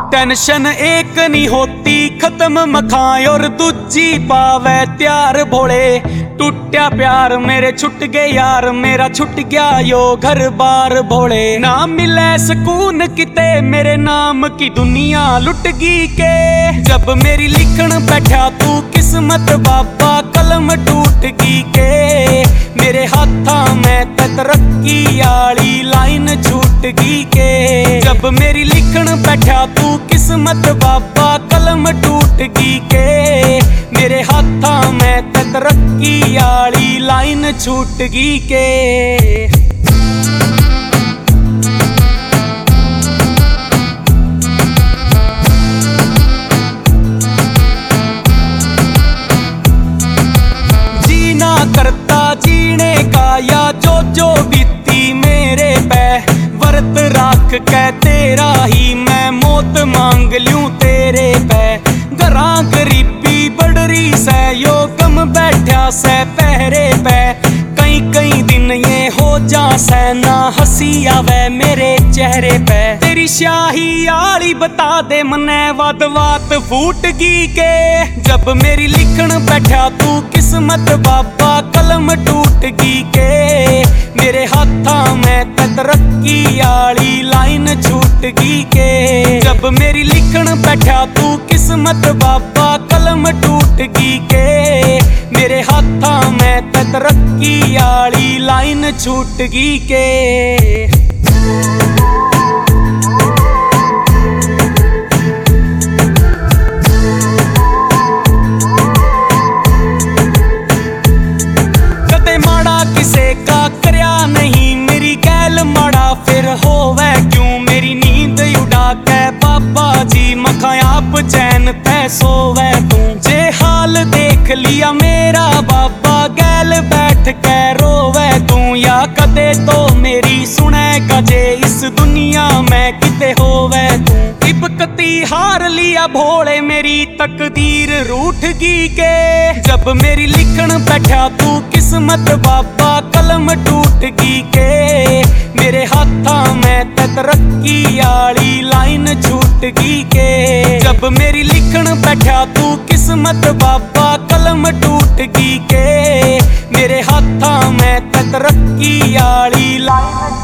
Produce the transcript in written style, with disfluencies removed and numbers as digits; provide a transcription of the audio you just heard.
Tension एक नहीं होती खत्म मखाए और दूजी पावे त्यार भोले। टूटा प्यार मेरे छुट गए यार, मेरा छुट गया यो घर बार भोले। ना मिले सुकून किते मेरे नाम की दुनिया लुट गई के। जब मेरी लिखण बैठा तू किस्मत बाबा कलम टूट गई के। मेरे हाथा में तरक्की आली लाइन छूट गई के। जब मेरी लिखण बैठा तू किस्मत बाबा कलम टूट गई के। मेरे हाथा में तरक्की आली लाइन छूट गई के। जीना करता जीने का या जो बीती मेरे पे। वर्त राख के तेरा ही मैं मौत मांग लूं तेरे पे। घरा गरीबी बड़री से यो कम बैठा से पहरे पे। कई दिन ये हो जा से ना हंसी आवे मेरे चेहरे पे। तेरी स्याही आली बता दे मने वाद वात फूट गई के। जब मेरी लिखण बैठा तू किस्मत बाबा कलम टूट गई के। मेरे हाथा में तरक्की आली लाइन छूट गई के। जब मेरी लिखण बैठा तू किस्मत बाबा कलम टूट गई के। मेरे हाथा में तरक्की आली लाइन छूट गई के। कदे माड़ा किसे का करया नहीं, मेरी गैल माड़ा फिर होवे क्यों। मेरी नींद उड़ा के बाबा जी मखा आप चैन तै सोवे तू। जे हाल देख लिया मेरा बाबा गैल बैठ के रोवे तू। या कदे तो मेरी सुनेगा जे इस दुनिया में किते होवे तू। इबकती हार लिया भोले मेरी तकदीर रूठ गई के। जब मेरी लिखण बैठा तू किस्मत बाबा कलम टूट गई के। मेरे हाथा में तरक्की आली लाइन छूट गई के। जब मेरी लिखण बैठा तू किस्मत बाबा कलम टूट गई के। मेरे हाथा में तरक्की आली लाइन